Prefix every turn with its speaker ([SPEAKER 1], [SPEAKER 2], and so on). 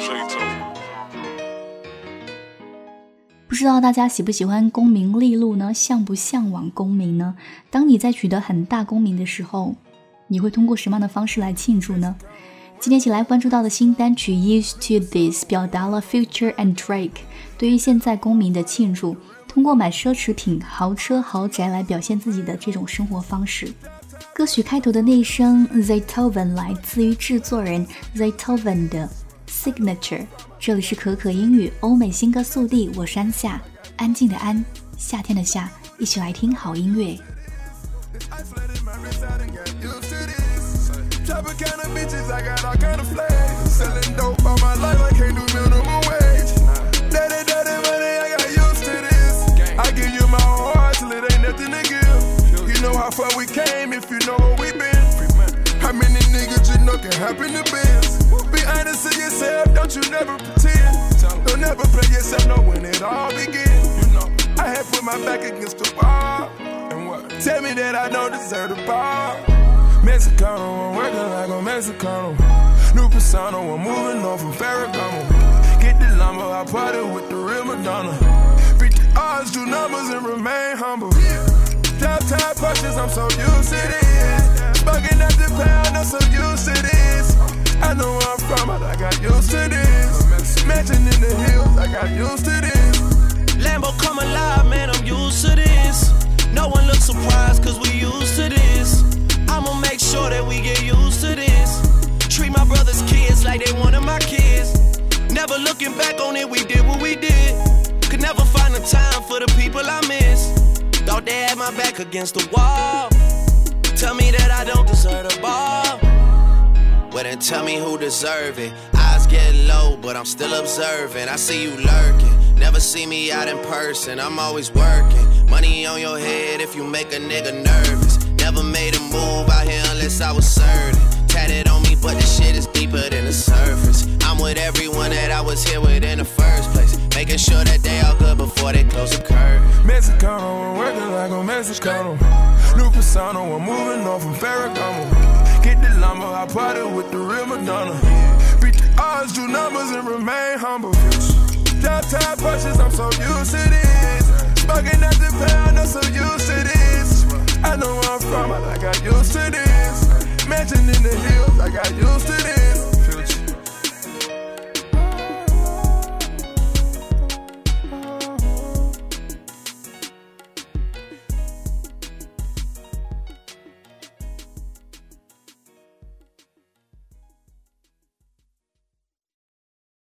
[SPEAKER 1] 不知道大家喜不喜欢功名利禄呢？向不向往功名呢？当你在取得很大功名的时候，你会通过什么样的方式来庆祝呢？今天一起来关注到的新单曲 Used to This 表达了 Future and Drake 对于现在功名的庆祝，通过买奢侈品、豪车、豪宅来表现自己的这种生活方式。歌曲开头的那一声 Zaytoven 来自于制作人 Zaytoven 的 Signature。 这里是可可英语欧美新歌速递，我是安夏，安静的安，夏天的夏，一起来听好音乐。
[SPEAKER 2] How far we came if you know where we been. How many niggas you know can happen to biz? Be honest to yourself, don't you never pretend. Don't never play yourself, know when it all begin. I had put my back against the wall. And what? Tell me that I don't deserve the ball. Mexicano, I'm working like a Mexicano. New persona, I'm moving on from Ferragamo. Get the lumber, I party with the real Madonna. Beat the odds, do numbers and remain humble. Top top punches, I'm so used to this. Bugging at the pound, I'm so used to this. I know where I'm from, but I got used to this. Mansion in the hills, I got used to this.
[SPEAKER 3] Lambo come alive, man, I'm used to this. No one looks surprised, cause we used to this. I'ma make sure that we get used to this. Treat my brother's kids like they one of my kids. Never looking back on it, we did what we did. Could never find the time for the people I miss. Thought they had my back against the wall. Tell me that I don't deserve the ball. Well then tell me who deserve it. Eyes get low, but I'm still observing. I see you lurking, never see me out in person. I'm always working, money on your head if you make a nigga nervous. Never made a move out here unless I was certain. Tatted on me, but the shit is deeper than the surface. I'm with everyone that I was here with in the first place, making sure that they all good before they close the curtain.
[SPEAKER 2] Mexicano, I'm working like a Mexicano. New persona, I'm moving on from Ferragamo. Get the lumber, I party with the real Madonna. Beat the odds, do numbers and remain humble. Top top punches, I'm so used to this. Bugging at the pound, I'm so used to this. I know where I'm from, but I got used to this. Mansion in the hills, I got used to this.